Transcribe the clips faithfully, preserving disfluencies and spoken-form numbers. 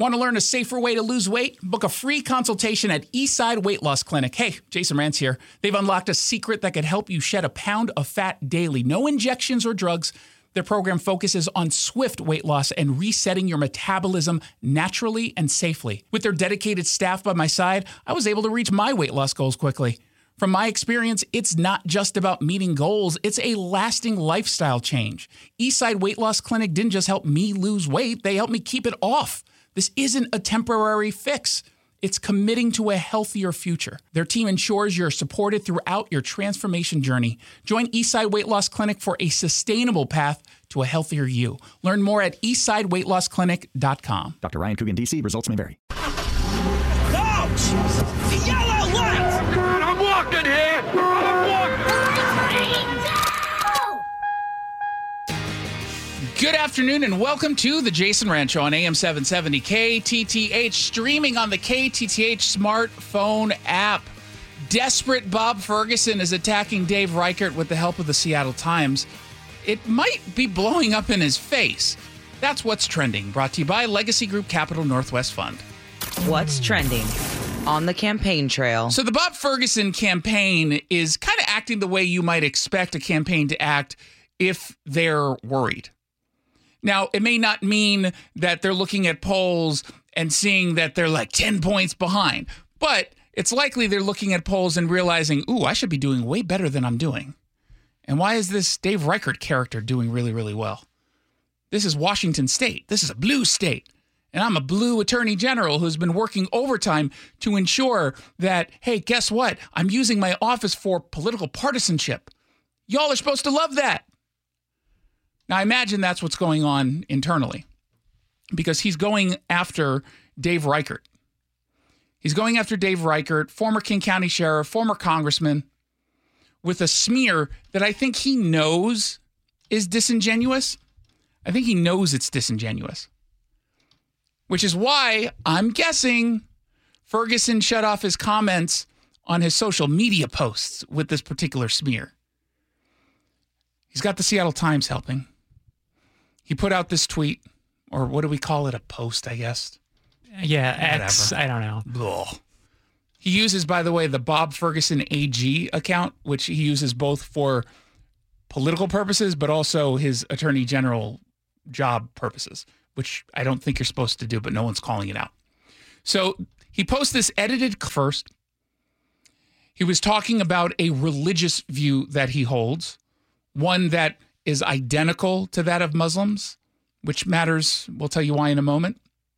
Want to learn a safer way to lose weight? Book a free consultation at Eastside Weight Loss Clinic. Hey, Jason Rantz here. They've unlocked a secret that could help you shed a pound of fat daily. No injections or drugs. Their program focuses on swift weight loss and resetting your metabolism naturally and safely. With their dedicated staff by my side, I was able to reach my weight loss goals quickly. From my experience, it's not just about meeting goals, it's a lasting lifestyle change. Eastside Weight Loss Clinic didn't just help me lose weight, they helped me keep it off. This isn't a temporary fix. It's committing to a healthier future. Their team ensures you're supported throughout your transformation journey. Join Eastside Weight Loss Clinic for a sustainable path to a healthier you. Learn more at eastside weight loss clinic dot com. Doctor Ryan Coogan, D C. Results may vary. Coach! The yellow light! Oh, God, I'm walking here! I'm walking! Good afternoon and welcome to the Jason Rantz Show on A M seven seventy K T T H, streaming on the K T T H smartphone app. Desperate Bob Ferguson is attacking Dave Reichert with the help of the Seattle Times. It might be blowing up in his face. That's what's trending, brought to you by Legacy Group Capital Northwest Fund. What's trending on the campaign trail? So the Bob Ferguson campaign is kind of acting the way you might expect a campaign to act if they're worried. Now, it may not mean that they're looking at polls and seeing that they're like ten points behind, but it's likely they're looking at polls and realizing, ooh, I should be doing way better than I'm doing. And why is this Dave Reichert character doing really, really well? This is Washington State. This is a blue state. And I'm a blue attorney general who's been working overtime to ensure that, hey, guess what? I'm using my office for political partisanship. Y'all are supposed to love that. Now, I imagine that's what's going on internally because he's going after Dave Reichert. He's going after Dave Reichert, former King County Sheriff, former congressman, with a smear that I think he knows is disingenuous. I think he knows it's disingenuous, which is why I'm guessing Ferguson shut off his comments on his social media posts with this particular smear. He's got the Seattle Times helping. He put out this tweet, or what do we call it? A post, I guess. Yeah, X. Whatever. I don't know. Ugh. He uses, by the way, the Bob Ferguson A G account, which he uses both for political purposes, but also his attorney general job purposes, which I don't think you're supposed to do, but no one's calling it out. So he posts this edited first. He was talking about a religious view that he holds, one that is identical to that of Muslims, which matters. We'll tell you why in a moment.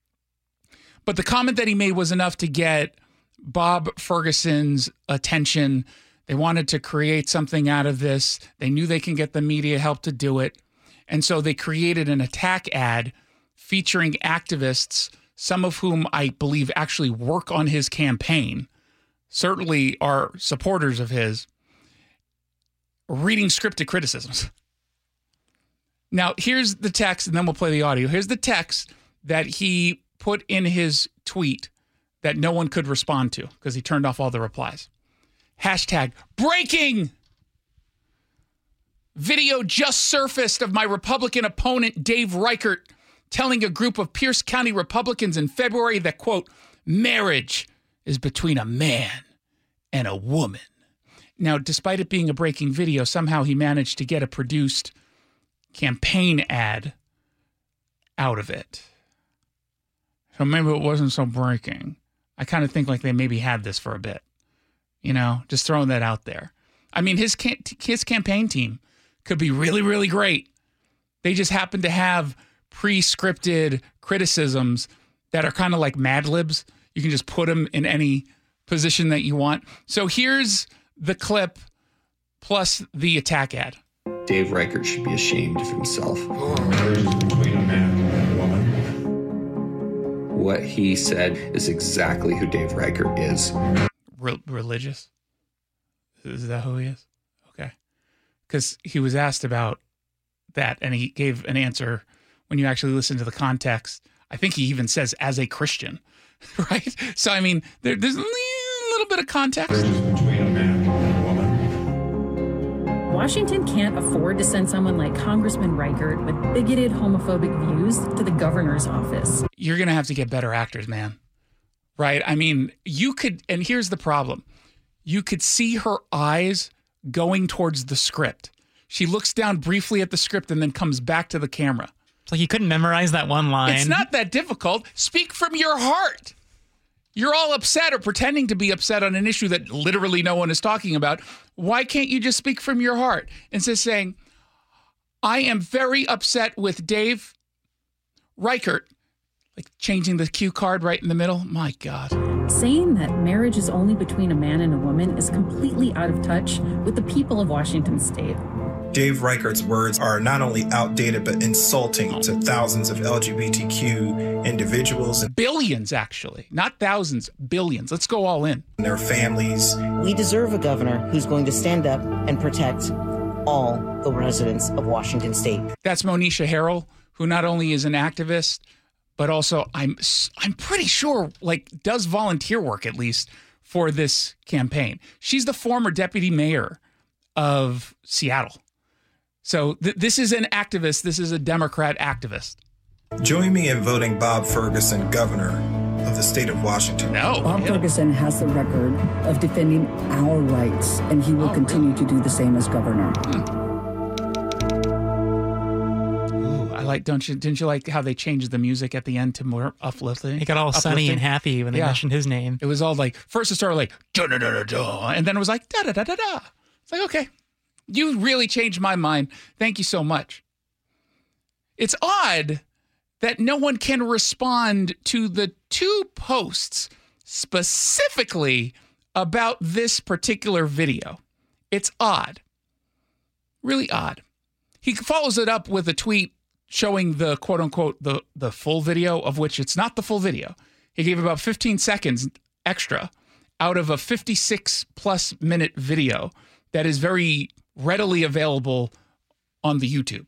But the comment that he made was enough to get Bob Ferguson's attention. They wanted to create something out of this. They knew they can get the media help to do it. And so they created an attack ad featuring activists, some of whom I believe actually work on his campaign, certainly are supporters of his, reading scripted criticisms. Now, here's the text, and then we'll play the audio. Here's the text that he put in his tweet that no one could respond to because he turned off all the replies. Hashtag breaking. Video just surfaced of my Republican opponent, Dave Reichert, telling a group of Pierce County Republicans in February that, quote, marriage is between a man and a woman. Now, despite it being a breaking video, somehow he managed to get a produced campaign ad out of it. So maybe it wasn't so breaking. I kind of think like they maybe had this for a bit. You know, just throwing that out there. I mean, his cam- his campaign team could be really, really great. They just happen to have pre-scripted criticisms that are kind of like Mad Libs. You can just put them in any position that you want. So here's the clip plus the attack ad. Dave Reichert should be ashamed of himself. Marriage is between a man and a woman. What he said is exactly who Dave Reichert is. Re- religious? Is that who he is? Okay. Because he was asked about that, and he gave an answer when you actually listen to the context. I think he even says, as a Christian, right? So, I mean, there, there's a little bit of context. Marriage is between a man and a woman. Washington can't afford to send someone like Congressman Reichert with bigoted homophobic views to the governor's office. You're going to have to get better actors, man. Right? I mean, you could, and here's the problem. You could see her eyes going towards the script. She looks down briefly at the script and then comes back to the camera. It's like you couldn't memorize that one line. It's not that difficult. Speak from your heart. You're all upset or pretending to be upset on an issue that literally no one is talking about. Why can't you just speak from your heart? Instead of saying, I am very upset with Dave Reichert. Like changing the cue card right in the middle. My God. Saying that marriage is only between a man and a woman is completely out of touch with the people of Washington state. Dave Reichert's words are not only outdated, but insulting to thousands of L G B T Q individuals. Billions, actually. Not thousands, billions. Let's go all in. And their families. We deserve a governor who's going to stand up and protect all the residents of Washington state. That's Monisha Harrell, who not only is an activist, but also I'm I'm pretty sure like does volunteer work at least for this campaign. She's the former deputy mayor of Seattle. So th- this is an activist. This is a Democrat activist. Join me in voting Bob Ferguson governor of the state of Washington. No. Bob Ferguson has the record of defending our rights, and he will oh, continue really? to do the same as governor. Hmm. I like, don't you, didn't you like how they changed the music at the end to more uplifting? It got all uplifting. sunny and happy when they yeah. mentioned his name. It was all like, first it started like, da da da da da, and then it was like, da da da da da. It's like, okay, you really changed my mind. Thank you so much. It's odd that no one can respond to the two posts specifically about this particular video. It's odd. Really odd. He follows it up with a tweet showing the quote unquote the the full video, of which it's not the full video. He gave about fifteen seconds extra out of a fifty-six plus minute video that is very readily available on the YouTube.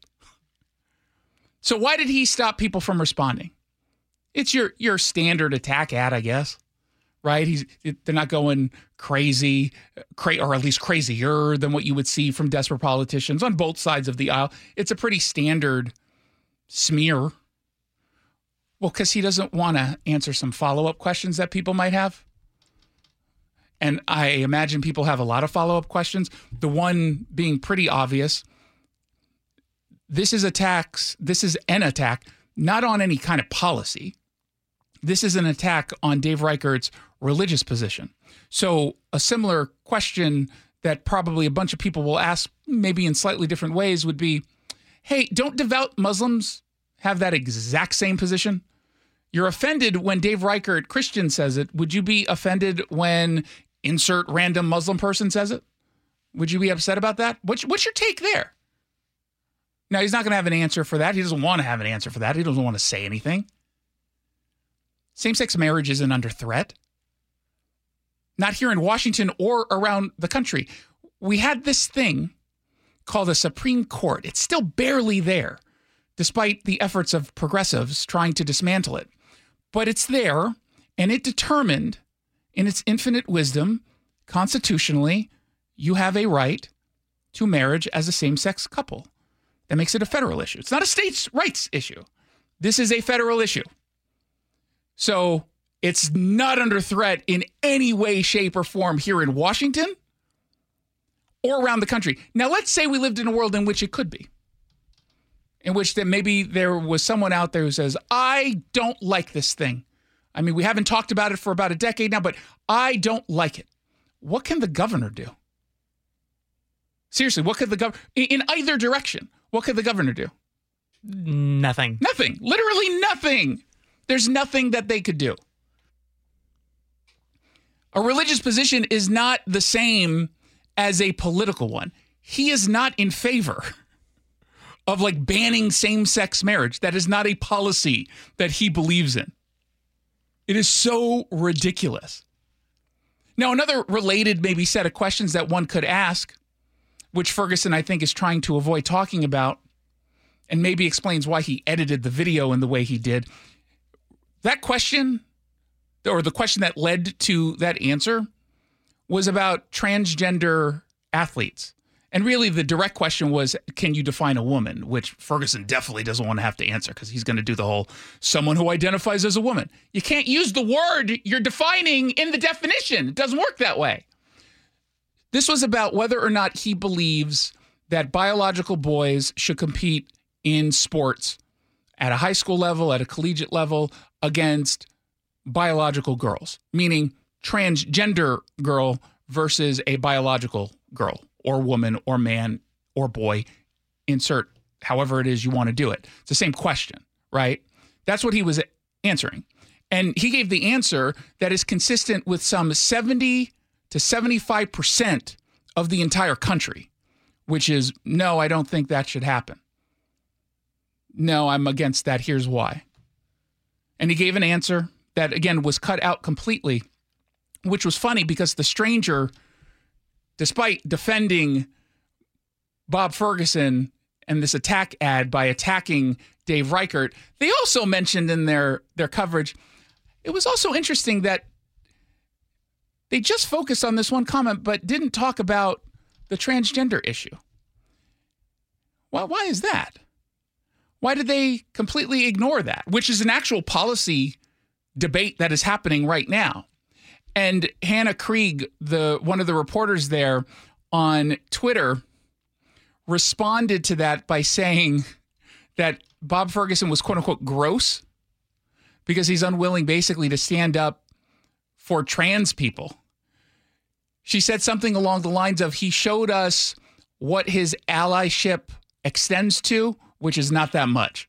So why did he stop people from responding? It's your your standard attack ad, I guess, right? He's they're not going crazy, cra- or at least crazier than what you would see from desperate politicians on both sides of the aisle. It's a pretty standard smear. Well, because he doesn't want to answer some follow-up questions that people might have. And I imagine people have a lot of follow-up questions. The one being pretty obvious. This is attacks. This is an attack, not on any kind of policy. This is an attack on Dave Reichert's religious position. So a similar question that probably a bunch of people will ask, maybe in slightly different ways, would be, hey, don't devout Muslims have that exact same position? You're offended when Dave Reichert, Christian, says it. Would you be offended when insert random Muslim person says it? Would you be upset about that? What's, what's your take there? Now, he's not going to have an answer for that. He doesn't want to have an answer for that. He doesn't want to say anything. Same-sex marriage isn't under threat. Not here in Washington or around the country. We had this thing called the Supreme Court. It's still barely there, despite the efforts of progressives trying to dismantle it. But it's there, and it determined, in its infinite wisdom, constitutionally, you have a right to marriage as a same-sex couple. That makes it a federal issue. It's not a states' rights issue. This is a federal issue. So it's not under threat in any way, shape, or form here in Washington or around the country. Now, let's say we lived in a world in which it could be, in which that maybe there was someone out there who says, I don't like this thing. I mean, we haven't talked about it for about a decade now, but I don't like it. What can the governor do? Seriously, what could the governor, in either direction, what could the governor do? Nothing. Nothing. Literally nothing. There's nothing that they could do. A religious position is not the same as a political one. He is not in favor of like banning same-sex marriage. That is not a policy that he believes in. It is so ridiculous. Now, another related maybe set of questions that one could ask, which Ferguson, I think, is trying to avoid talking about, and maybe explains why he edited the video in the way he did. That question, or the question that led to that answer, was about transgender athletes And really, the direct question was, can you define a woman? Which Ferguson definitely doesn't want to have to answer because he's going to do the whole someone who identifies as a woman. You can't use the word you're defining in the definition. It doesn't work that way. This was about whether or not he believes that biological boys should compete in sports at a high school level, at a collegiate level, against biological girls, meaning transgender girl versus a biological girl or woman or man or boy, insert however it is you want to do it. It's the same question, right? That's what he was answering. And he gave the answer that is consistent with some seventy to seventy-five percent of the entire country, which is, no, I don't think that should happen. No, I'm against that. Here's why. And he gave an answer that, again, was cut out completely, which was funny because the stranger, despite defending Bob Ferguson and this attack ad by attacking Dave Reichert, they also mentioned in their, their coverage, it was also interesting that they just focused on this one comment but didn't talk about the transgender issue. Well, why is that? Why did they completely ignore that? Which is an actual policy debate that is happening right now. And Hannah Krieg, the one of the reporters there on Twitter, responded to that by saying that Bob Ferguson was quote unquote gross because he's unwilling basically to stand up for trans people. She said something along the lines of, he showed us what his allyship extends to, which is not that much.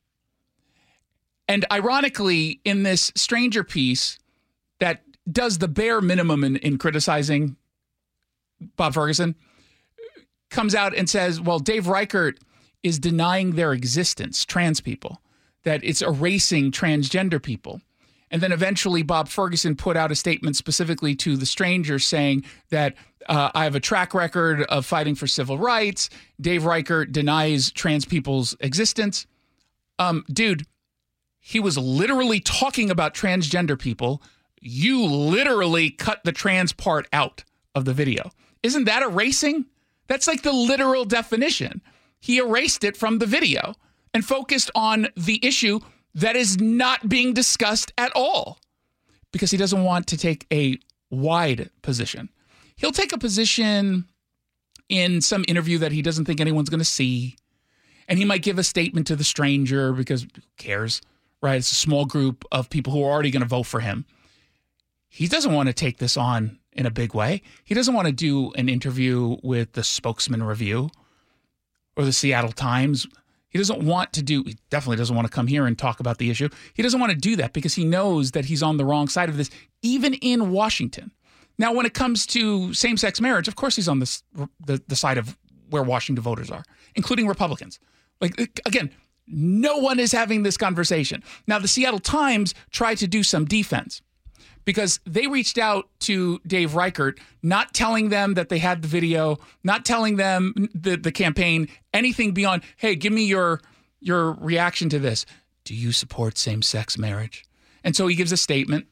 And ironically, in this stranger piece that does the bare minimum in, in criticizing Bob Ferguson, comes out and says, well, Dave Reichert is denying their existence, trans people, that it's erasing transgender people. And then eventually Bob Ferguson put out a statement specifically to the stranger saying that uh, I have a track record of fighting for civil rights. Dave Reichert denies trans people's existence. Um, dude, he was literally talking about transgender people. You literally cut the trans part out of the video. Isn't that erasing? That's like the literal definition. He erased it from the video and focused on the issue that is not being discussed at all because he doesn't want to take a wide position. He'll take a position in some interview that he doesn't think anyone's going to see, and he might give a statement to the stranger because who cares, right? It's a small group of people who are already going to vote for him. He doesn't want to take this on in a big way. He doesn't want to do an interview with the Spokesman Review or the Seattle Times. He doesn't want to do, he definitely doesn't want to come here and talk about the issue. He doesn't want to do that because he knows that he's on the wrong side of this, even in Washington. Now, when it comes to same-sex marriage, of course he's on this, the, the side of where Washington voters are, including Republicans. Like, again, no one is having this conversation. Now, the Seattle Times tried to do some defense because they reached out to Dave Reichert, not telling them that they had the video, not telling them, the, the campaign, anything beyond, hey, give me your, your reaction to this. Do you support same-sex marriage? And so he gives a statement.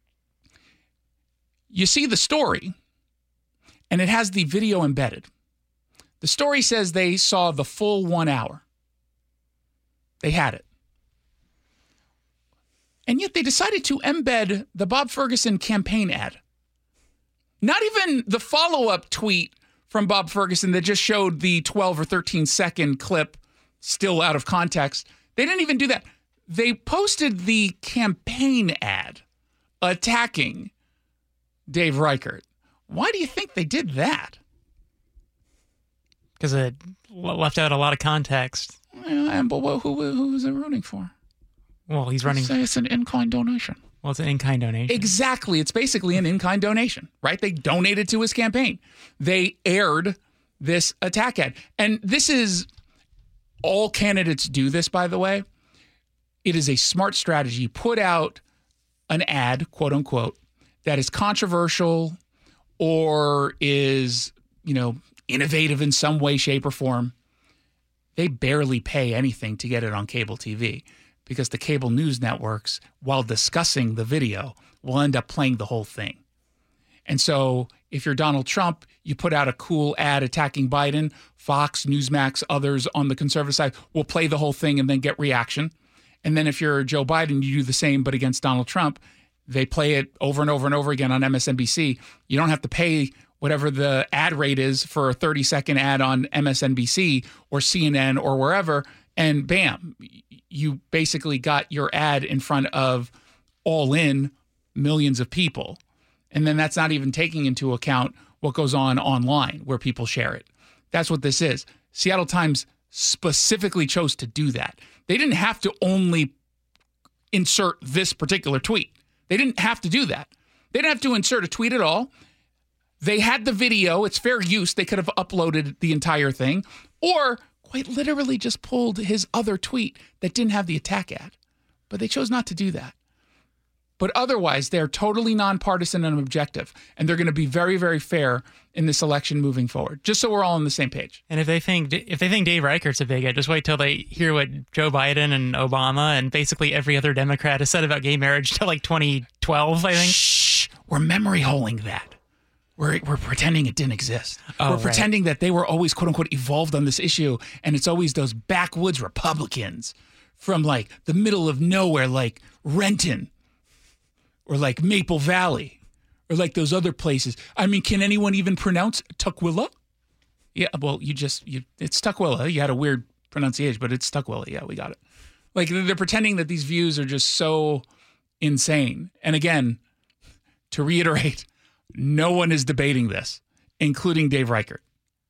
You see the story, and it has the video embedded. The story says they saw the full one hour. They had it. And yet they decided to embed the Bob Ferguson campaign ad. Not even the follow-up tweet from Bob Ferguson that just showed the twelve or thirteen second clip still out of context. They didn't even do that. They posted the campaign ad attacking Dave Reichert. Why do you think they did that? Because it left out a lot of context. Yeah, but who, who was it rooting for? Well, he's running. Say it's an in-kind donation. Well, it's an in-kind donation. Exactly. It's basically an in-kind donation, right? They donated to his campaign. They aired this attack ad. And this is, all candidates do this, by the way. It is a smart strategy. Put out an ad, quote unquote, that is controversial or is, you know, innovative in some way, shape, or form. They barely pay anything to get it on cable T V. Because the cable news networks, while discussing the video, will end up playing the whole thing. And so if you're Donald Trump, you put out a cool ad attacking Biden, Fox, Newsmax, others on the conservative side will play the whole thing and then get reaction. And then if you're Joe Biden, you do the same, but against Donald Trump. They play it over and over and over again on M S N B C. You don't have to pay whatever the ad rate is for a thirty second ad on M S N B C or C N N or wherever. And bam, you basically got your ad in front of all in millions of people. And then that's not even taking into account what goes on online where people share it. That's what this is. Seattle Times specifically chose to do that. They didn't have to only insert this particular tweet. They didn't have to do that. They didn't have to insert a tweet at all. They had the video. It's fair use. They could have uploaded the entire thing or quite literally just pulled his other tweet that didn't have the attack ad. But they chose not to do that. But otherwise, they're totally nonpartisan and objective, and they're going to be very, very fair in this election moving forward, just so we're all on the same page. And if they think if they think Dave Reichert's a bigot, just wait till they hear what Joe Biden and Obama and basically every other Democrat has said about gay marriage till like twenty twelve, I think. Shh, we're memory holing that. We're, we're pretending it didn't exist. Oh, we're right. pretending that they were always, quote unquote, evolved on this issue, and it's always those backwoods Republicans from like the middle of nowhere, like Renton, or like Maple Valley, or like those other places. I mean, can anyone even pronounce Tukwila? Yeah, well, you just, you it's Tukwila. You had a weird pronunciation, but it's Tukwila. Yeah, we got it. Like, they're pretending that these views are just so insane. And again, to reiterate, no one is debating this, including Dave Reichert.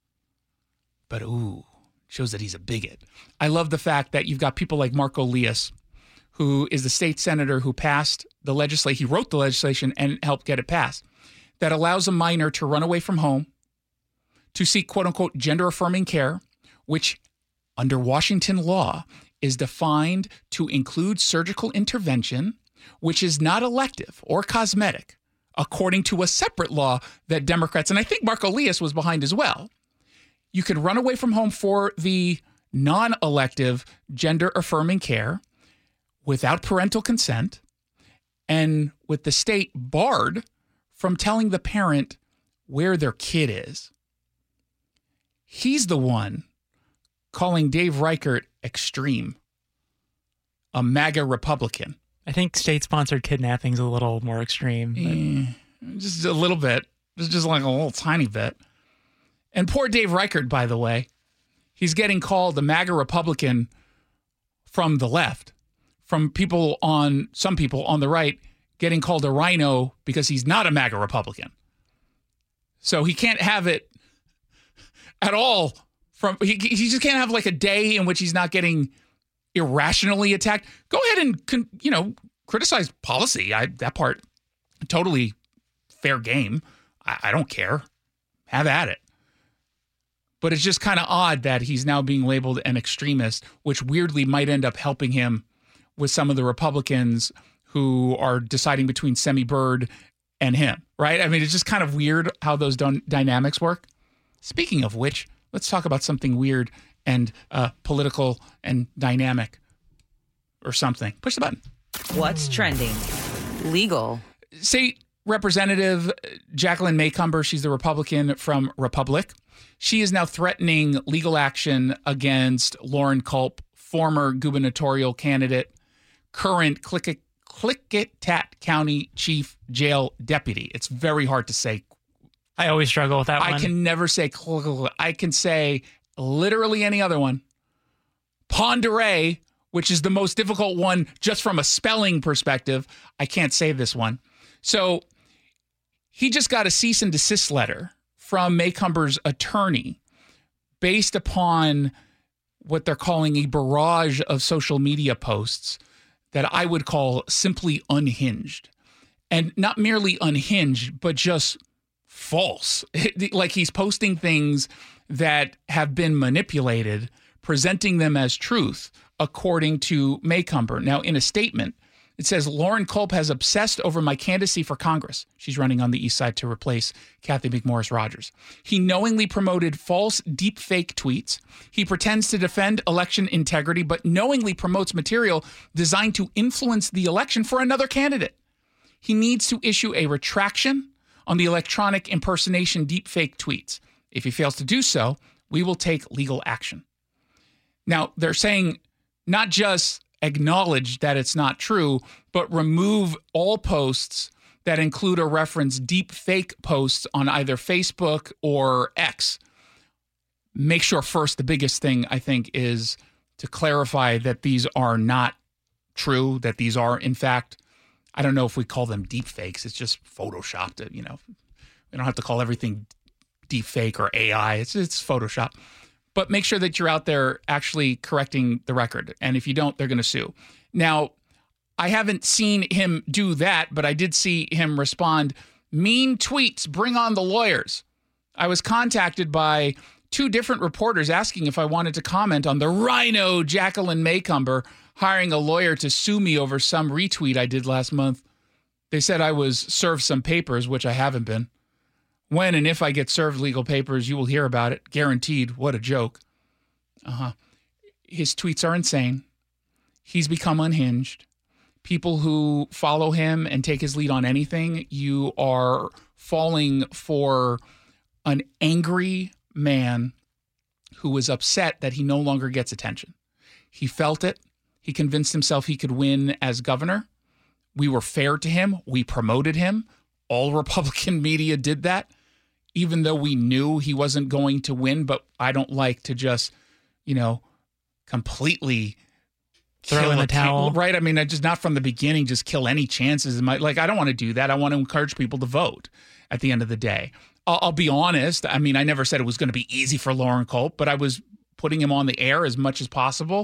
But, ooh, shows that he's a bigot. I love the fact that you've got people like Marco Lias, who is the state senator who passed the legislation. He wrote the legislation and helped get it passed that allows a minor to run away from home to seek, quote unquote, gender affirming care, which under Washington law is defined to include surgical intervention, which is not elective or cosmetic, according to a separate law that Democrats, and I think Marco Lias was behind as well. You could run away from home for the non-elective gender affirming care without parental consent, and with the state barred from telling the parent where their kid is. He's the one calling Dave Reichert extreme, a MAGA Republican. I think state-sponsored kidnapping's a little more extreme. Eh, just a little bit. Just, just like a little tiny bit. And poor Dave Reichert, by the way, he's getting called a MAGA Republican from the left. From people on, some people on the right, getting called a rhino because he's not a MAGA Republican. So he can't have it at all. From he, he just can't have like a day in which he's not getting irrationally attacked. Go ahead and, you know, criticize policy. I, that part, totally fair game. I, I don't care. Have at it. But it's just kind of odd that he's now being labeled an extremist, which weirdly might end up helping him with some of the Republicans who are deciding between Semi Bird and him, right? I mean, it's just kind of weird how those don- dynamics work. Speaking of which, let's talk about something weird and uh, political and dynamic or something. Push the button. What's trending? Legal. State Representative Jacqueline Maycomber, she's the Republican from Republic. She is now threatening legal action against Lauren Culp, former gubernatorial candidate, current Klickitat County Chief Jail Deputy. It's very hard to say. I always struggle with that I one. I can never say, I can say literally any other one. Ponderay, which is the most difficult one just from a spelling perspective. I can't say this one. So he just got a cease and desist letter from Maycomber's attorney based upon what they're calling a barrage of social media posts that I would call simply unhinged. And not merely unhinged, but just false. Like he's posting things that have been manipulated, presenting them as truth, according to Maycomber. Now, in a statement, it says, Lauren Culp has obsessed over my candidacy for Congress. She's running on the east side to replace Kathy McMorris Rogers. He knowingly promoted false deep fake tweets. He pretends to defend election integrity, but knowingly promotes material designed to influence the election for another candidate. He needs to issue a retraction on the electronic impersonation deepfake tweets. If he fails to do so, we will take legal action. Now, they're saying not just acknowledge that it's not true, but remove all posts that include or reference deep fake posts on either Facebook or X. Make sure first, the biggest thing I think is to clarify that these are not true, that these are in fact, I don't know if we call them deep fakes. It's just Photoshopped. You know, we don't have to call everything deep fake or A I. It's, it's Photoshop. But make sure that you're out there actually correcting the record. And if you don't, they're going to sue. Now, I haven't seen him do that, but I did see him respond, mean tweets, bring on the lawyers. I was contacted by two different reporters asking if I wanted to comment on the rhino Jacqueline Maycomber hiring a lawyer to sue me over some retweet I did last month. They said I was served some papers, which I haven't been. When and if I get served legal papers, you will hear about it. Guaranteed. What a joke. Uh-huh. His tweets are insane. He's become unhinged. People who follow him and take his lead on anything, you are falling for an angry man who is upset that he no longer gets attention. He felt it. He convinced himself he could win as governor. We were fair to him. We promoted him. All Republican media did that, even though we knew he wasn't going to win. But I don't like to just, you know, completely throw in the towel. Right. I mean, I just not from the beginning, just kill any chances. In my, like, I don't want to do that. I want to encourage people to vote at the end of the day. I'll, I'll be honest. I mean, I never said it was going to be easy for Lauren Culp, but I was putting him on the air as much as possible,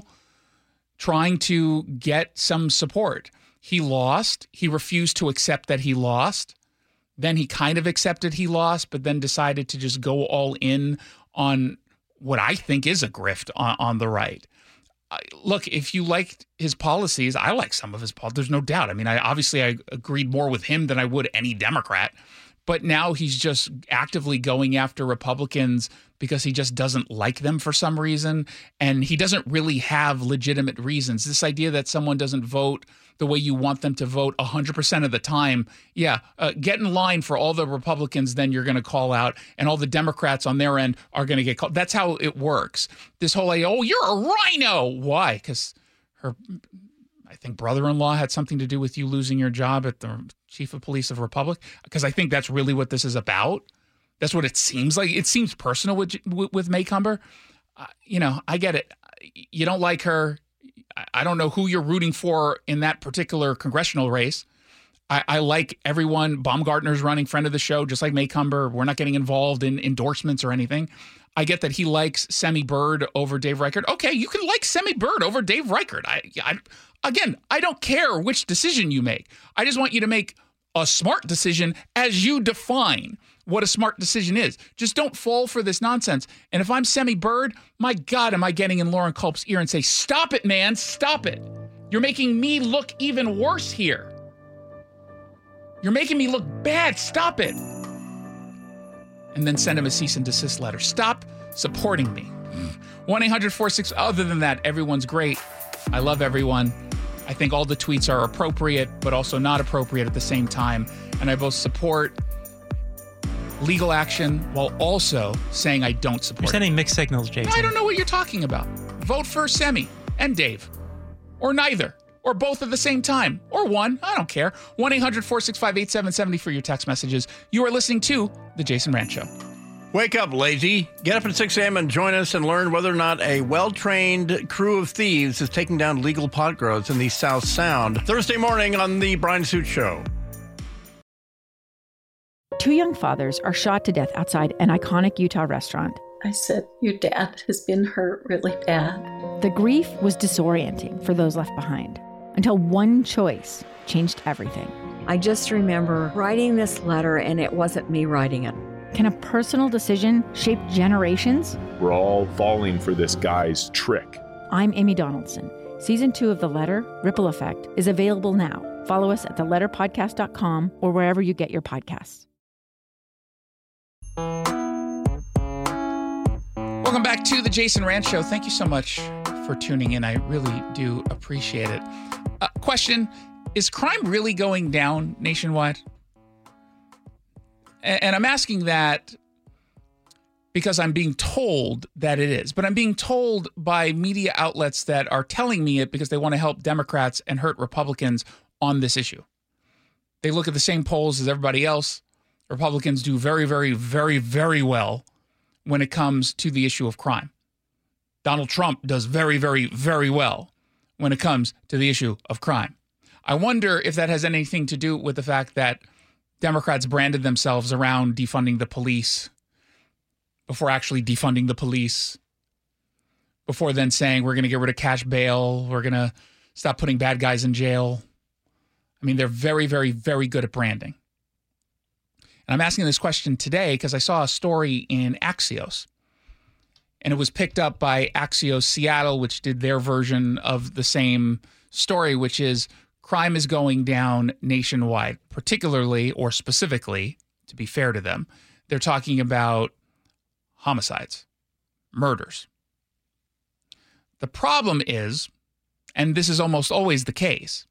trying to get some support. He lost. He refused to accept that he lost. Then he kind of accepted he lost, but then decided to just go all in on what I think is a grift on, on the right. Uh, look, if you liked his policies, I like some of his policies. There's no doubt. I mean, I obviously I agreed more with him than I would any Democrat. But now he's just actively going after Republicans because he just doesn't like them for some reason. And he doesn't really have legitimate reasons. This idea that someone doesn't vote the way you want them to vote one hundred percent of the time. Yeah, uh, get in line for all the Republicans, then you're going to call out, and all the Democrats on their end are going to get called. That's how it works. This whole, oh, you're a rhino. Why? Because her, I think, brother-in-law had something to do with you losing your job at the chief of police of Republic. Because I think that's really what this is about. That's what it seems like. It seems personal with with, with Maycomber. Uh, you know, I get it. You don't like her. I don't know who you're rooting for in that particular congressional race. I, I like everyone. Baumgartner's running, friend of the show, just like Maycomber. We're not getting involved in endorsements or anything. I get that he likes Semi Bird over Dave Reichert. Okay, you can like Semi Bird over Dave Reichert. I, I, again, I don't care which decision you make. I just want you to make a smart decision as you define what a smart decision is. Just don't fall for this nonsense. And if I'm Semi Bird, my God, am I getting in Lauren Culp's ear and say, stop it, man, stop it. You're making me look even worse here. You're making me look bad. Stop it. And then send him a cease and desist letter. Stop supporting me. one eight hundred four six. Other than that, everyone's great. I love everyone. I think all the tweets are appropriate, but also not appropriate at the same time. And I both support legal action while also saying I don't support You're sending mixed signals, Jason. I don't know what you're talking about. Vote for Semi and Dave. Or neither. Or both at the same time. Or one. I don't care. one eight hundred four six five eight seven seven zero for your text messages. You are listening to The Jason Rant Show. Wake up, lazy. Get up at six a.m. and join us and learn whether or not a well-trained crew of thieves is taking down legal pot grows in the South Sound. Thursday morning on The Brian Suit Show. Two young fathers are shot to death outside an iconic Utah restaurant. I said, your dad has been hurt really bad. The grief was disorienting for those left behind until one choice changed everything. I just remember writing this letter, and it wasn't me writing it. Can a personal decision shape generations? We're all falling for this guy's trick. I'm Amy Donaldson. Season two of The Letter, Ripple Effect, is available now. Follow us at the letter podcast dot com or wherever you get your podcasts. Welcome back to The Jason Rant Show. Thank you so much for tuning in. I really do appreciate it. Uh, question, is crime really going down nationwide? And, and I'm asking that because I'm being told that it is, but I'm being told by media outlets that are telling me it because they want to help Democrats and hurt Republicans on this issue. They look at the same polls as everybody else. Republicans do very, very, very, very well when it comes to the issue of crime. Donald Trump does very, very, very well when it comes to the issue of crime. I wonder if that has anything to do with the fact that Democrats branded themselves around defunding the police before actually defunding the police, before then saying we're going to get rid of cash bail, we're going to stop putting bad guys in jail. I mean, they're very, very, very good at branding. And I'm asking this question today because I saw a story in Axios, and it was picked up by Axios Seattle, which did their version of the same story, which is crime is going down nationwide, particularly or specifically, to be fair to them, they're talking about homicides, murders. The problem is, and this is almost always the case,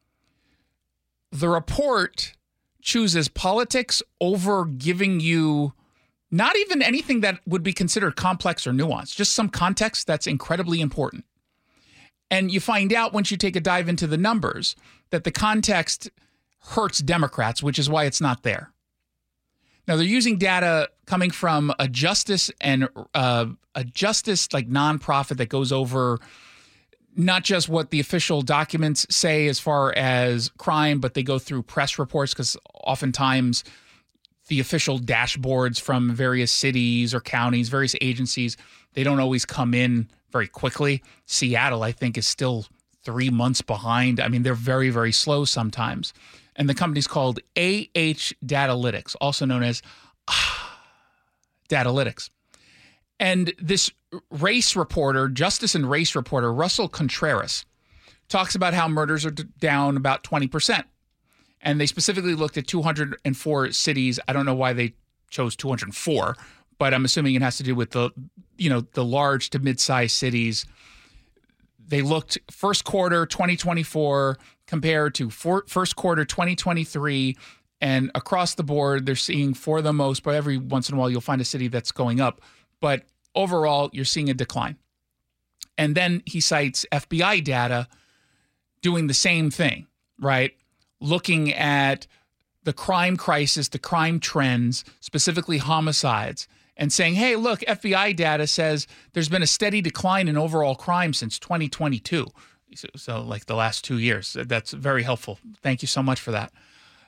the report chooses politics over giving you not even anything that would be considered complex or nuanced, just some context that's incredibly important. And you find out once you take a dive into the numbers that the context hurts Democrats, which is why it's not there. Now, they're using data coming from a justice and uh, a justice like nonprofit that goes over not just what the official documents say as far as crime, but they go through press reports because oftentimes the official dashboards from various cities or counties, various agencies, they don't always come in very quickly. Seattle, I think, is still three months behind. I mean, they're very, very slow sometimes. And the company's called A H Datalytics, also known as ah, Datalytics. And this race reporter, justice and race reporter, Russell Contreras, talks about how murders are d- down about twenty percent. And they specifically looked at two hundred four cities. I don't know why they chose two hundred four, but I'm assuming it has to do with the, you know, the large to mid-sized cities. They looked first quarter twenty twenty-four compared to for, first quarter twenty twenty-three, and across the board, they're seeing for the most, but every once in a while you'll find a city that's going up. But overall, you're seeing a decline. And then he cites F B I data doing the same thing, right? Looking at the crime crisis, the crime trends, specifically homicides, and saying, hey, look, F B I data says there's been a steady decline in overall crime since twenty twenty-two. So, so like the last two years. That's very helpful. Thank you so much for that.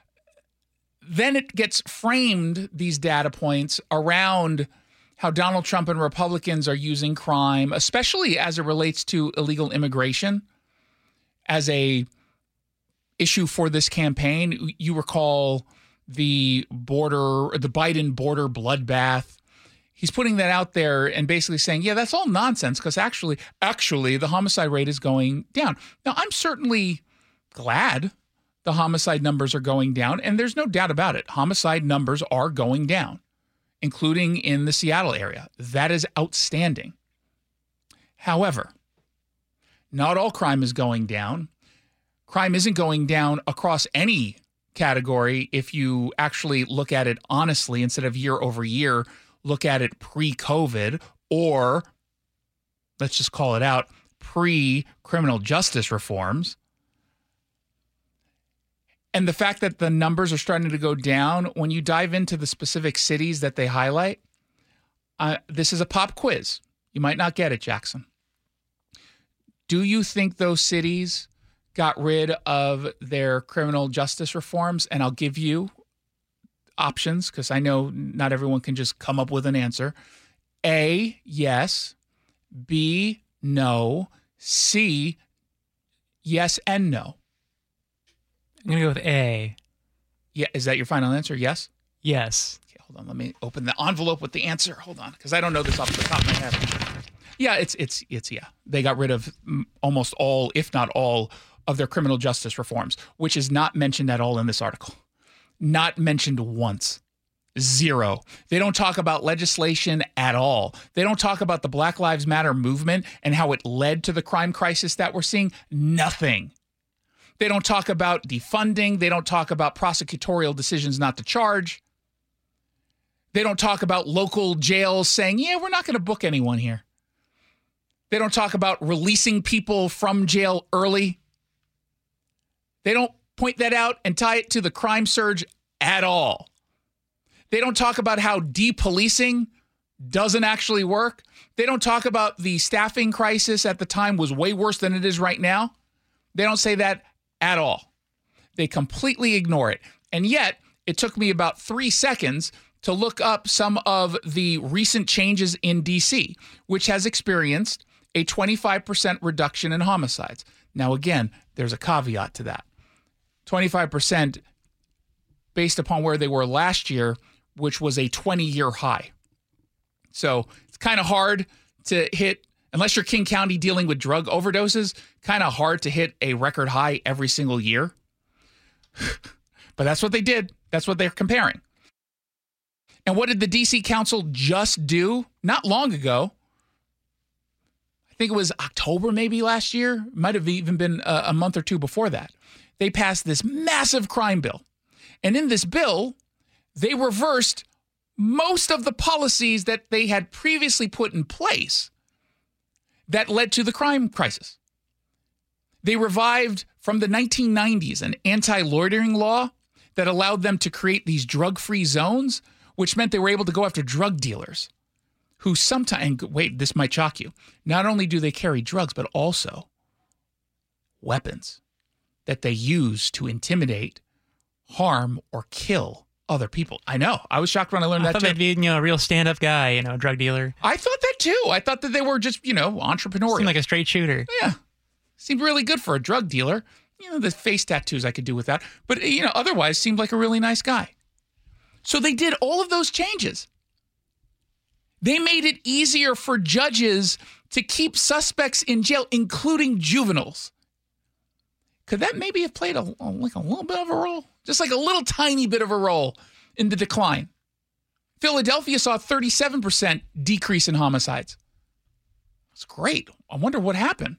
Then it gets framed, these data points, around how Donald Trump and Republicans are using crime, especially as it relates to illegal immigration, as a issue for this campaign. You recall the border, the Biden border bloodbath. He's putting that out there and basically saying, yeah, that's all nonsense because actually, actually, the homicide rate is going down. Now, I'm certainly glad the homicide numbers are going down, and there's no doubt about it. Homicide numbers are going down, including in the Seattle area. That is outstanding. However, not all crime is going down. Crime isn't going down across any category if you actually look at it honestly instead of year over year. Look at it pre-COVID, or let's just call it out, pre-criminal justice reforms. And the fact that the numbers are starting to go down, when you dive into the specific cities that they highlight, uh, this is a pop quiz. You might not get it, Jackson. Do you think those cities got rid of their criminal justice reforms? And I'll give you options because I know not everyone can just come up with an answer. A, yes. B, no. C, yes and no. I'm going to go with A. Yeah, is that your final answer? Yes? Yes. Okay, hold on. Let me open the envelope with the answer. Hold on, because I don't know this off the top of my head. Yeah, it's it's it's yeah. They got rid of almost all, if not all, of their criminal justice reforms, which is not mentioned at all in this article. Not mentioned once. Zero. They don't talk about legislation at all. They don't talk about the Black Lives Matter movement and how it led to the crime crisis that we're seeing. Nothing. They don't talk about defunding. They don't talk about prosecutorial decisions not to charge. They don't talk about local jails saying, yeah, we're not going to book anyone here. They don't talk about releasing people from jail early. They don't point that out and tie it to the crime surge at all. They don't talk about how depolicing doesn't actually work. They don't talk about the staffing crisis at the time was way worse than it is right now. They don't say that at all. They completely ignore it. And yet, it took me about three seconds to look up some of the recent changes in D C, which has experienced a twenty-five percent reduction in homicides. Now, again, there's a caveat to that. twenty-five percent based upon where they were last year, which was a twenty-year high. So it's kind of hard to hit, unless you're King County dealing with drug overdoses, kind of hard to hit a record high every single year. But that's what they did. That's what they're comparing. And what did the D C Council just do not long ago? I think it was October maybe last year. Might have even been a, a month or two before that. They passed this massive crime bill. And in this bill, they reversed most of the policies that they had previously put in place that led to the crime crisis. They revived from the nineteen nineties an anti-loitering law that allowed them to create these drug-free zones, which meant they were able to go after drug dealers who sometimes, and wait, this might shock you, not only do they carry drugs, but also weapons that they use to intimidate, harm, or kill other people. I know. I was shocked when I learned I that thought too. they'd be, you know, a real stand-up guy, you know, a drug dealer. I thought that too. I thought that they were just, you know, entrepreneurial. Seemed like a straight shooter. Yeah. Seemed really good for a drug dealer. You know, the face tattoos I could do with that. But, you know, otherwise seemed like a really nice guy. So they did all of those changes. They made it easier for judges to keep suspects in jail, including juveniles. Could that maybe have played a, a like a little bit of a role? Just like a little tiny bit of a role in the decline. Philadelphia saw a thirty-seven percent decrease in homicides. That's great. I wonder what happened.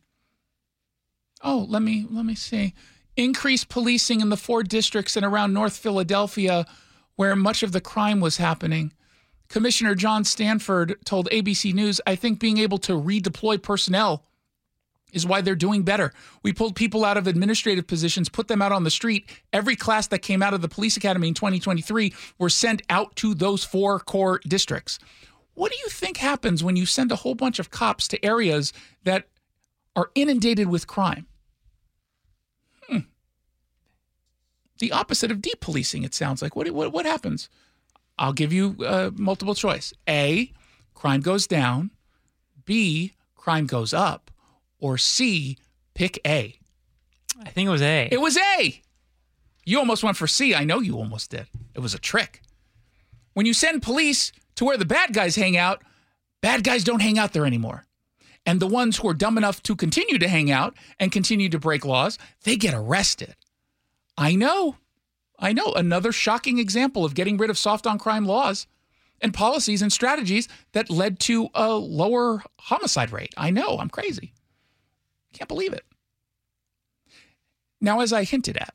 Oh, let me let me see. Increased policing in the four districts and around North Philadelphia where much of the crime was happening. Commissioner John Stanford told A B C News, I think being able to redeploy personnel is why they're doing better. We pulled people out of administrative positions, put them out on the street. Every class that came out of the police academy in twenty twenty-three were sent out to those four core districts. What do you think happens when you send a whole bunch of cops to areas that are inundated with crime? Hmm. The opposite of depolicing, it sounds like. What, what, what happens? I'll give you uh, multiple choice. A, crime goes down. B, crime goes up. Or C, pick A. I think it was A. It was A. You almost went for C. I know you almost did. It was a trick. When you send police to where the bad guys hang out, bad guys don't hang out there anymore. And the ones who are dumb enough to continue to hang out and continue to break laws, they get arrested. I know. I know. Another shocking example of getting rid of soft on crime laws and policies and strategies that led to a lower homicide rate. I know. I'm crazy. Can't believe it. Now, as I hinted at,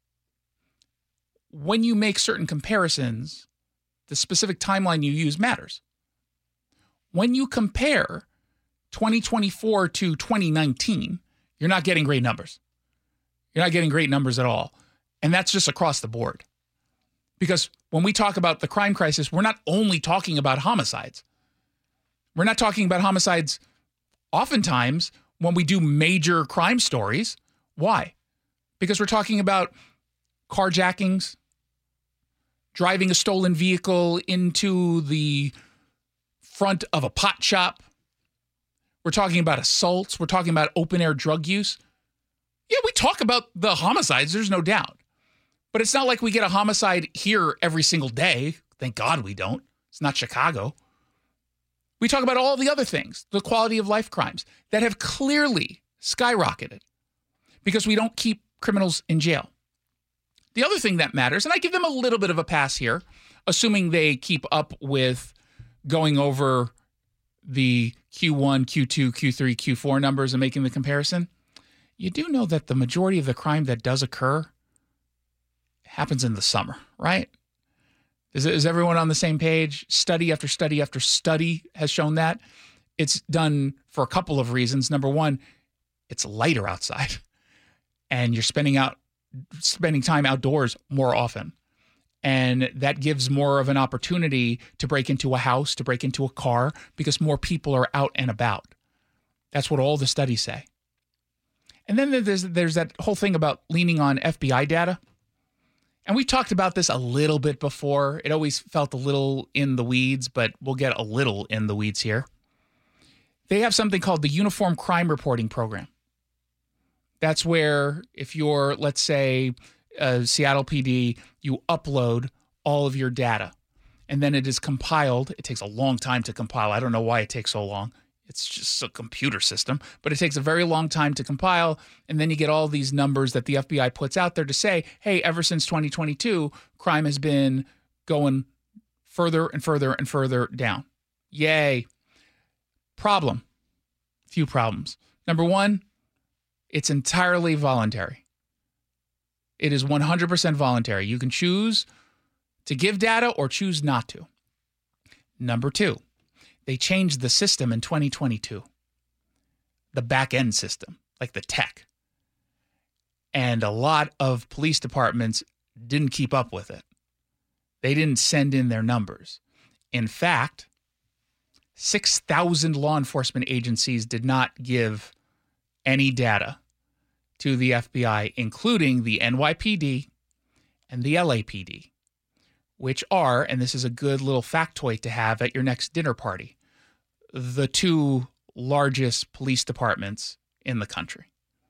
when you make certain comparisons, the specific timeline you use matters. When you compare twenty twenty-four to twenty nineteen, you're not getting great numbers. You're not getting great numbers at all. And that's just across the board. Because when we talk about the crime crisis, we're not only talking about homicides. We're not talking about homicides oftentimes when we do major crime stories. Why? Because we're talking about carjackings, driving a stolen vehicle into the front of a pot shop. We're talking about assaults. We're talking about open-air drug use. Yeah, we talk about the homicides, there's no doubt. But it's not like we get a homicide here every single day. Thank God we don't. It's not Chicago. We talk about all the other things, the quality of life crimes that have clearly skyrocketed because we don't keep criminals in jail. The other thing that matters, and I give them a little bit of a pass here, assuming they keep up with going over the Q one, Q two, Q three, Q four numbers and making the comparison. You do know that the majority of the crime that does occur happens in the summer, right? Is, is everyone on the same page? Study after study after study has shown that. It's done for a couple of reasons. Number one, it's lighter outside, and you're spending out spending time outdoors more often. And that gives more of an opportunity to break into a house, to break into a car, because more people are out and about. That's what all the studies say. And then there's, there's that whole thing about leaning on F B I data. And we talked about this a little bit before. It always felt a little in the weeds, but we'll get a little in the weeds here. They have something called the Uniform Crime Reporting Program. That's where if you're, let's say, uh, Seattle P D, you upload all of your data, and then it is compiled. It takes a long time to compile. I don't know why it takes so long. It's just a computer system, but it takes a very long time to compile. And then you get all these numbers that the F B I puts out there to say, hey, ever since twenty twenty-two, crime has been going further and further and further down. Yay. Problem. Few problems. Number one, it's entirely voluntary. It is one hundred percent voluntary. You can choose to give data or choose not to. Number two, they changed the system in twenty twenty-two, the back-end system, like the tech. And a lot of police departments didn't keep up with it. They didn't send in their numbers. In fact, six thousand law enforcement agencies did not give any data to the F B I, including the N Y P D and the L A P D, which are, and this is a good little factoid to have at your next dinner party, the two largest police departments in the country.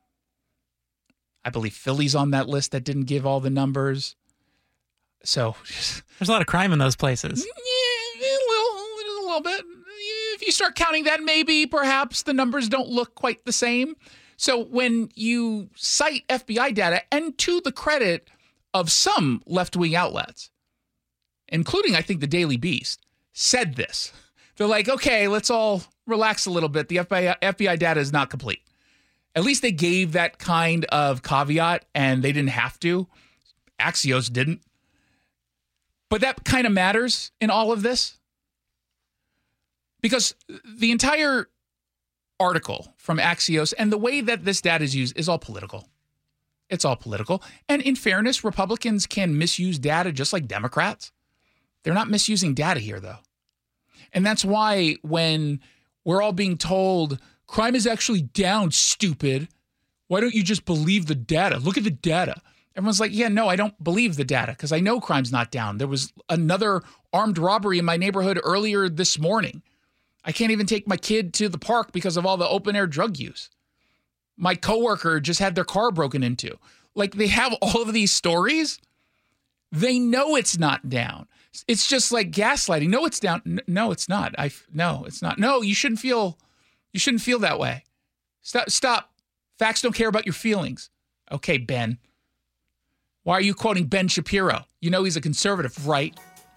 I believe Philly's on that list that didn't give all the numbers. So there's a lot of crime in those places. Yeah, a little, a little bit. If you start counting that, maybe perhaps the numbers don't look quite the same. So when you cite F B I data, and to the credit of some left-wing outlets, including, I think, the Daily Beast, said this. They're like, okay, let's all relax a little bit. The F B I, F B I data is not complete. At least they gave that kind of caveat, and they didn't have to. Axios didn't. But that kind of matters in all of this, because the entire article from Axios and the way that this data is used is all political. It's all political. And in fairness, Republicans can misuse data just like Democrats. They're not misusing data here, though. And that's why when we're all being told crime is actually down, stupid, why don't you just believe the data? Look at the data. Everyone's like, yeah, no, I don't believe the data because I know crime's not down. There was another armed robbery in my neighborhood earlier this morning. I can't even take my kid to the park because of all the open air drug use. My coworker just had their car broken into. Like, they have all of these stories. They know it's not down. It's just like gaslighting. No, it's down. No, it's not. I no, it's not. No, you shouldn't feel. You shouldn't feel that way. Stop. Stop. Facts don't care about your feelings. Okay, Ben. Why are you quoting Ben Shapiro? You know he's a conservative, right?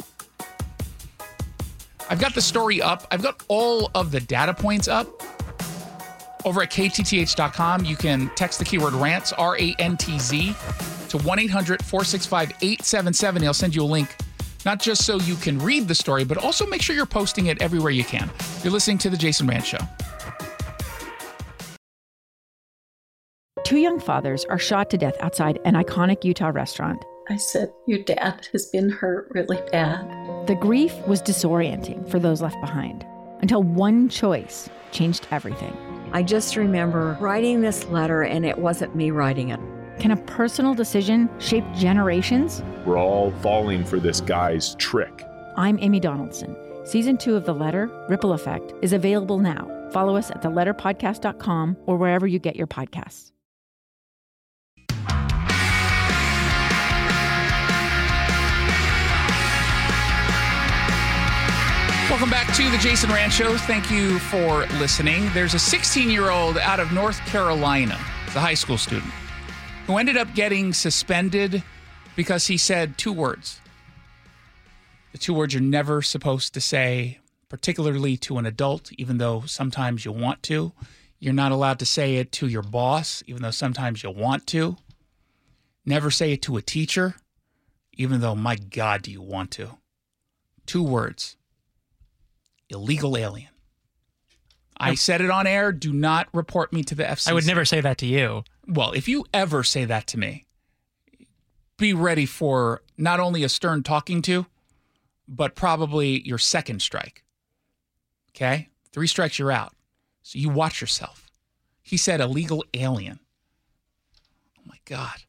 I've got the story up. I've got all of the data points up over at K T T H dot com. You can text the keyword rants, R A N T Z, to one eight hundred four six five eight seven seven. I'll send you a link, not just so you can read the story, but also make sure you're posting it everywhere you can. You're listening to The Jason Rantz Show. Two young fathers are shot to death outside an iconic Utah restaurant. I said, your dad has been hurt really bad. The grief was disorienting for those left behind until one choice changed everything. I just remember writing this letter, and it wasn't me writing it. Can a personal decision shape generations? We're all falling for this guy's trick. I'm Amy Donaldson. Season two of The Letter, Ripple Effect, is available now. Follow us at the letter podcast dot com or wherever you get your podcasts. Welcome back to the Jason Rantz Show. Thank you for listening. There's a sixteen-year-old out of North Carolina, he's a high school student, who ended up getting suspended because he said two words. The two words you're never supposed to say, particularly to an adult, even though sometimes you want to. You're not allowed to say it to your boss, even though sometimes you want to. Never say it to a teacher, even though, my God, do you want to. Two words. Illegal alien. I said it on air. Do not report me to the F C C. I would never say that to you. Well, if you ever say that to me, be ready for not only a stern talking to, but probably your second strike. Okay? Three strikes, you're out. So you watch yourself. He said illegal alien. Oh, my God.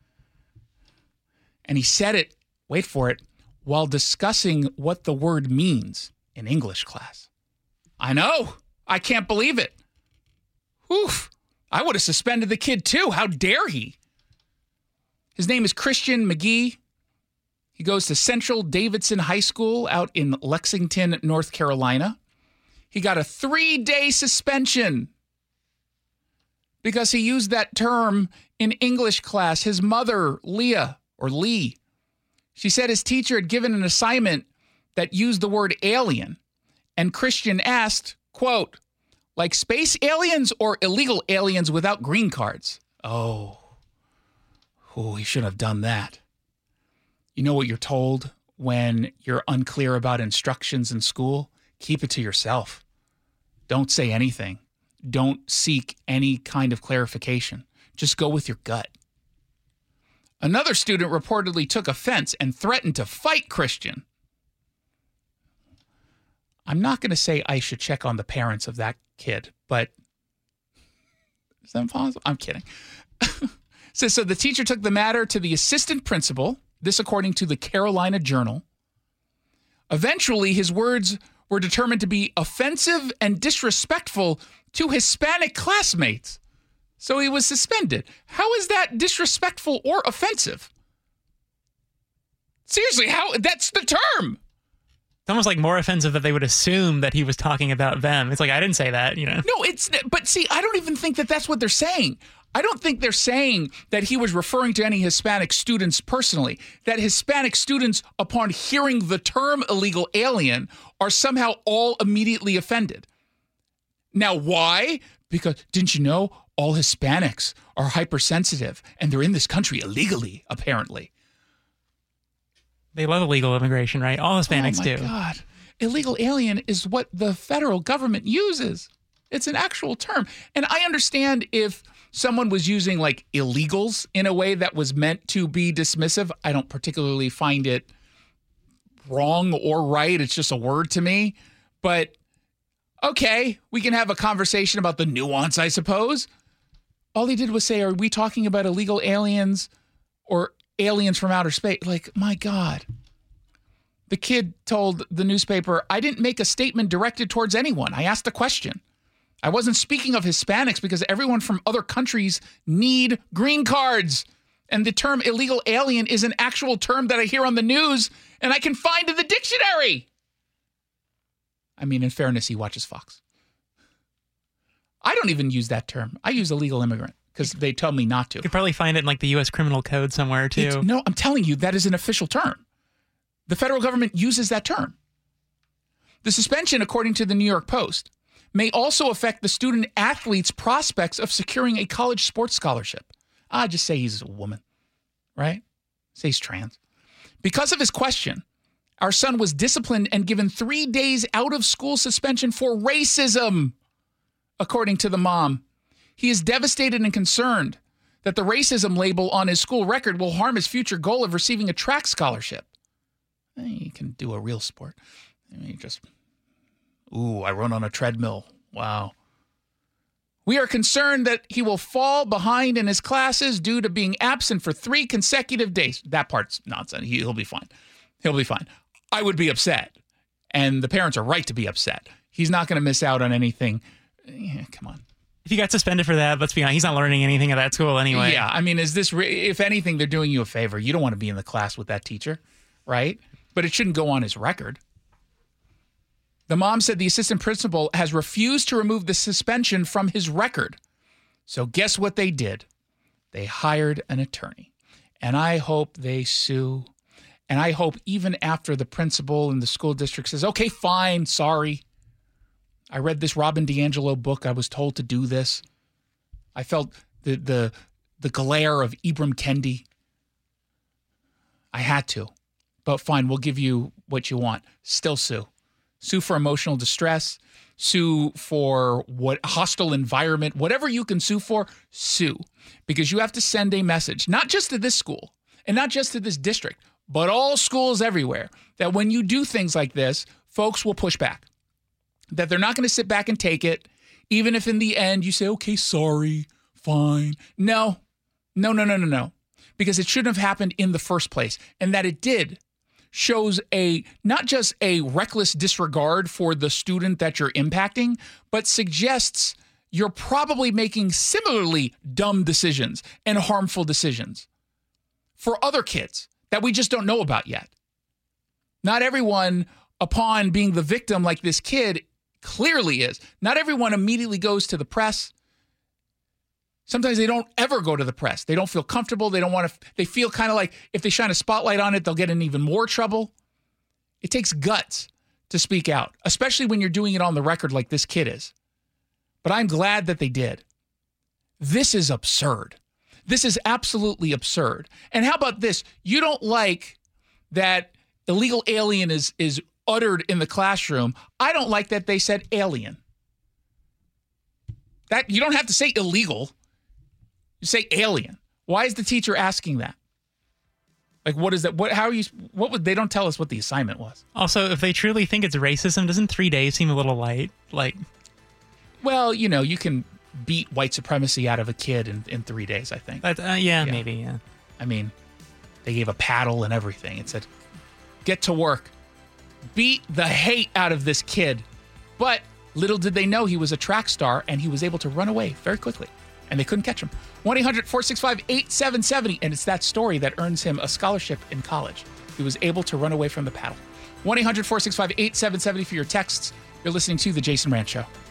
And he said it, wait for it, while discussing what the word means in English class. I know. I can't believe it. Oof. I would have suspended the kid too. How dare he? His name is Christian McGee. He goes to Central Davidson High School out in Lexington, North Carolina. He got a three-day suspension because he used that term in English class. His mother, Leah, or Lee, she said his teacher had given an assignment that used the word alien. And Christian asked, quote, like space aliens or illegal aliens without green cards? Oh, oh, he shouldn't have done that. You know what you're told when you're unclear about instructions in school? Keep it to yourself. Don't say anything. Don't seek any kind of clarification. Just go with your gut. Another student reportedly took offense and threatened to fight Christian. I'm not going to say I should check on the parents of that kid, but is that possible? I'm kidding. so, so the teacher took the matter to the assistant principal, this according to the Carolina Journal. Eventually, his words were determined to be offensive and disrespectful to Hispanic classmates. So he was suspended. How is that disrespectful or offensive? Seriously, how? That's the term. It's almost like more offensive that they would assume that he was talking about them. It's like, I didn't say that, you know? No, it's, but see, I don't even think that that's what they're saying. I don't think they're saying that he was referring to any Hispanic students personally, that Hispanic students, upon hearing the term illegal alien, are somehow all immediately offended. Now, why? Because, didn't you know, all Hispanics are hypersensitive, and they're in this country illegally, apparently. They love illegal immigration, right? All Hispanics do. Oh, my God. Illegal alien is what the federal government uses. It's an actual term. And I understand if someone was using, like, illegals in a way that was meant to be dismissive. I don't particularly find it wrong or right. It's just a word to me. But, okay, we can have a conversation about the nuance, I suppose. All he did was say, are we talking about illegal aliens or aliens from outer space? Like, my God. The kid told the newspaper, I didn't make a statement directed towards anyone. I asked a question. I wasn't speaking of Hispanics because everyone from other countries need green cards. And the term illegal alien is an actual term that I hear on the news and I can find in the dictionary. I mean, in fairness, he watches Fox. I don't even use that term. I use illegal immigrant because they tell me not to. You could probably find it in like the U S Criminal Code somewhere too. It's, no, I'm telling you, that is an official term. The federal government uses that term. The suspension, according to the New York Post, may also affect the student athlete's prospects of securing a college sports scholarship. I just say he's a woman, right? Say he's trans. Because of his question, our son was disciplined and given three days out of school suspension for racism, according to the mom. He is devastated and concerned that the racism label on his school record will harm his future goal of receiving a track scholarship. He can do a real sport. I mean, just, ooh, I run on a treadmill. Wow. We are concerned that he will fall behind in his classes due to being absent for three consecutive days. That part's nonsense. He, he'll be fine. He'll be fine. I would be upset. And the parents are right to be upset. He's not going to miss out on anything. Yeah, come on. If he got suspended for that, let's be honest, he's not learning anything at that school anyway. Yeah, I mean, is this, re- if anything, they're doing you a favor. You don't want to be in the class with that teacher, right? But it shouldn't go on his record. The mom said the assistant principal has refused to remove the suspension from his record. So guess what they did? They hired an attorney. And I hope they sue. And I hope even after the principal and the school district says, okay, fine, sorry. I read this Robin DiAngelo book. I was told to do this. I felt the the the glare of Ibram Kendi. I had to. but fine, we'll give you what you want. Still sue. Sue for emotional distress. Sue for what hostile environment. Whatever you can sue for, sue. Because you have to send a message, not just to this school and not just to this district, but all schools everywhere, that when you do things like this, folks will push back. That they're not going to sit back and take it, even if in the end you say, okay, sorry, fine. No, no, no, no, no, no. Because it shouldn't have happened in the first place. And that it did shows a not just a reckless disregard for the student that you're impacting, but suggests you're probably making similarly dumb decisions and harmful decisions for other kids that we just don't know about yet. Not everyone, upon being the victim like this kid clearly is, not everyone immediately goes to the press. Sometimes they don't ever go to the press. They don't feel comfortable. They don't want to, they feel kind of like if they shine a spotlight on it, they'll get in even more trouble. It takes guts to speak out, especially when you're doing it on the record like this kid is. But I'm glad that they did. This is absurd. This is absolutely absurd. And how about this? You don't like that illegal alien is, is uttered in the classroom. I don't like that they said alien. That you don't have to say illegal. You say alien. Why is the teacher asking that? Like, what is that? What, how are you, what would, they don't tell us what the assignment was. Also, if they truly think it's racism, doesn't three days seem a little light? Like, well, you know, you can beat white supremacy out of a kid in, in three days, I think. That, uh, yeah, yeah, maybe, yeah. I mean, they gave a paddle and everything. It said, get to work. Beat the hate out of this kid. But little did they know he was a track star and he was able to run away very quickly. And they couldn't catch him. one eight hundred four six five eight seven seven zero. And it's that story that earns him a scholarship in college. He was able to run away from the paddle. one eight hundred four six five eight seven seven zero for your texts. You're listening to The Jason Rand Show.